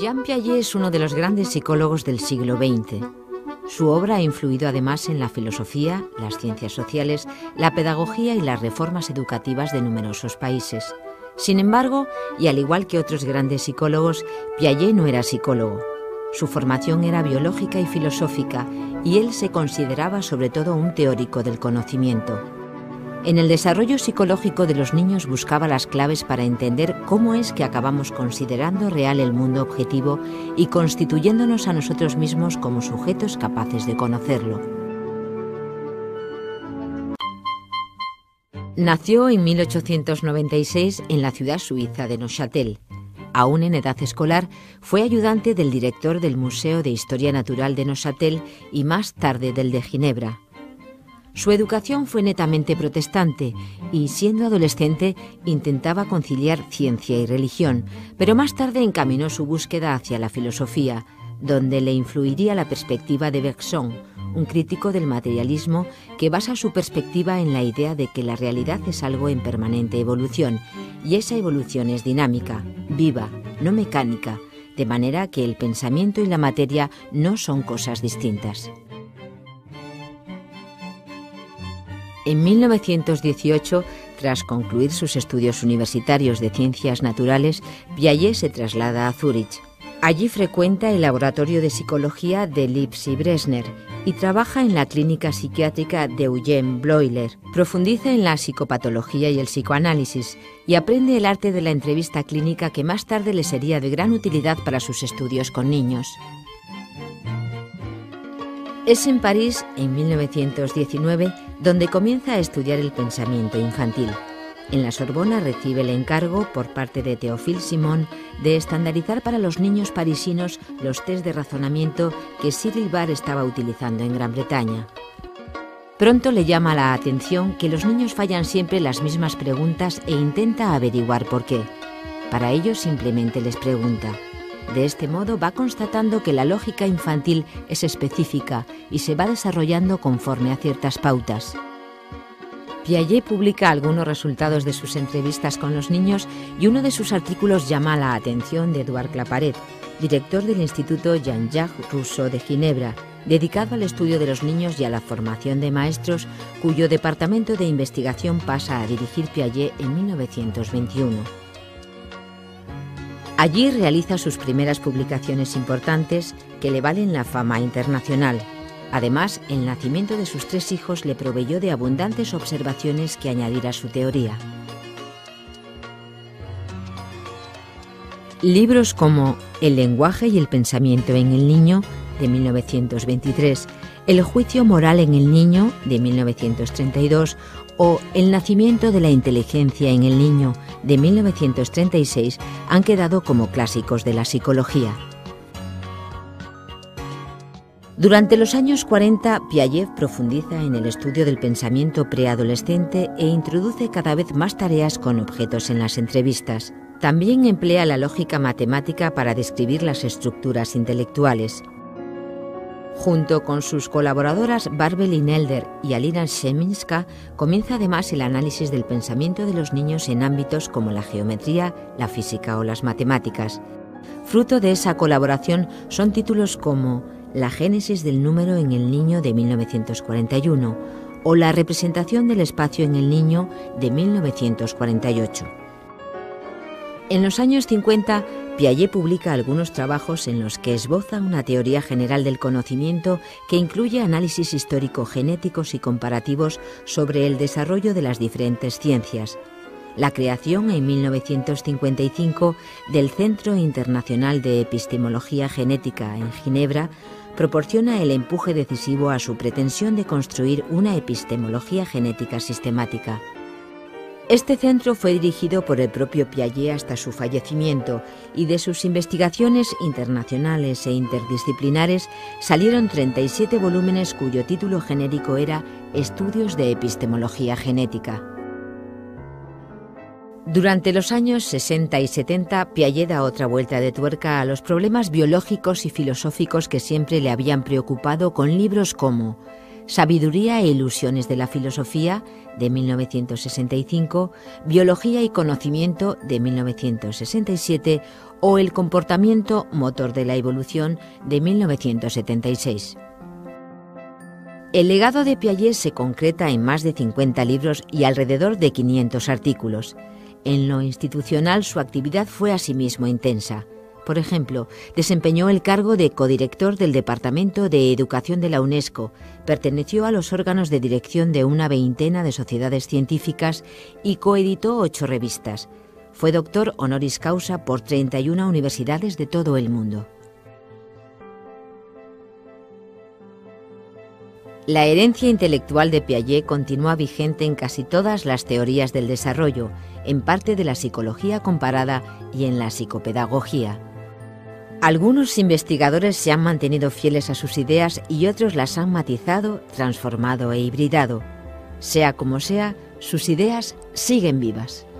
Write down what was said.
Jean Piaget es uno de los grandes psicólogos del siglo XX. Su obra ha influido además en la filosofía, las ciencias sociales, la pedagogía y las reformas educativas de numerosos países. Sin embargo, y al igual que otros grandes psicólogos, Piaget no era psicólogo. Su formación era biológica y filosófica, y él se consideraba sobre todo un teórico del conocimiento. En el desarrollo psicológico de los niños buscaba las claves para entender cómo es que acabamos considerando real el mundo objetivo y constituyéndonos a nosotros mismos como sujetos capaces de conocerlo. Nació en 1896 en la ciudad suiza de Neuchâtel. Aún en edad escolar, fue ayudante del director del Museo de Historia Natural de Neuchâtel y más tarde del de Ginebra. Su educación fue netamente protestante y, siendo adolescente, intentaba conciliar ciencia y religión, pero más tarde encaminó su búsqueda hacia la filosofía, donde le influiría la perspectiva de Bergson, un crítico del materialismo que basa su perspectiva en la idea de que la realidad es algo en permanente evolución, y esa evolución es dinámica, viva, no mecánica, de manera que el pensamiento y la materia no son cosas distintas. En 1918, tras concluir sus estudios universitarios de ciencias naturales, Piaget se traslada a Zúrich. Allí frecuenta el laboratorio de psicología de Lipsi-Bresner y trabaja en la clínica psiquiátrica de Eugene Bleuler. Profundiza en la psicopatología y el psicoanálisis y aprende el arte de la entrevista clínica que más tarde le sería de gran utilidad para sus estudios con niños. Es en París, en 1919, donde comienza a estudiar el pensamiento infantil. En la Sorbona recibe el encargo, por parte de Théophile Simon, de estandarizar para los niños parisinos los test de razonamiento que Cyril Barr estaba utilizando en Gran Bretaña. Pronto le llama la atención que los niños fallan siempre las mismas preguntas e intenta averiguar por qué. Para ello simplemente les pregunta. De este modo va constatando que la lógica infantil es específica y se va desarrollando conforme a ciertas pautas. Piaget publica algunos resultados de sus entrevistas con los niños y uno de sus artículos llama la atención de Édouard Claparède, director del Instituto Jean-Jacques Rousseau de Ginebra, dedicado al estudio de los niños y a la formación de maestros, cuyo departamento de investigación pasa a dirigir Piaget en 1921. Allí realiza sus primeras publicaciones importantes que le valen la fama internacional. Además, el nacimiento de sus 3 hijos le proveyó de abundantes observaciones que añadir a su teoría. Libros como El lenguaje y el pensamiento en el niño, de 1923, El juicio moral en el niño, de 1932, o El nacimiento de la inteligencia en el niño, de 1936, han quedado como clásicos de la psicología. Durante los años 40, Piaget profundiza en el estudio del pensamiento preadolescente e introduce cada vez más tareas con objetos en las entrevistas. También emplea la lógica matemática para describir las estructuras intelectuales. Junto con sus colaboradoras Barbel Inelder y Alina Scheminska, comienza además el análisis del pensamiento de los niños en ámbitos como la geometría, la física o las matemáticas. Fruto de esa colaboración son títulos como La génesis del número en el niño, de 1941, o La representación del espacio en el niño, de 1948. En los años 50, Piaget publica algunos trabajos en los que esboza una teoría general del conocimiento que incluye análisis histórico-genéticos y comparativos sobre el desarrollo de las diferentes ciencias. La creación en 1955 del Centro Internacional de Epistemología Genética en Ginebra proporciona el empuje decisivo a su pretensión de construir una epistemología genética sistemática. Este centro fue dirigido por el propio Piaget hasta su fallecimiento y de sus investigaciones internacionales e interdisciplinares salieron 37 volúmenes cuyo título genérico era Estudios de Epistemología Genética. Durante los años 60 y 70, Piaget da otra vuelta de tuerca a los problemas biológicos y filosóficos que siempre le habían preocupado con libros como Sabiduría e ilusiones de la filosofía, de 1965, Biología y conocimiento, de 1967, o El comportamiento, motor de la evolución, de 1976. El legado de Piaget se concreta en más de 50 libros y alrededor de 500 artículos. En lo institucional, su actividad fue asimismo intensa. Por ejemplo, desempeñó el cargo de codirector del Departamento de Educación de la UNESCO, perteneció a los órganos de dirección de una veintena de sociedades científicas y coeditó 8 revistas. Fue doctor honoris causa por 31 universidades de todo el mundo. La herencia intelectual de Piaget continúa vigente en casi todas las teorías del desarrollo, en parte de la psicología comparada y en la psicopedagogía. Algunos investigadores se han mantenido fieles a sus ideas y otros las han matizado, transformado e hibridado. Sea como sea, sus ideas siguen vivas.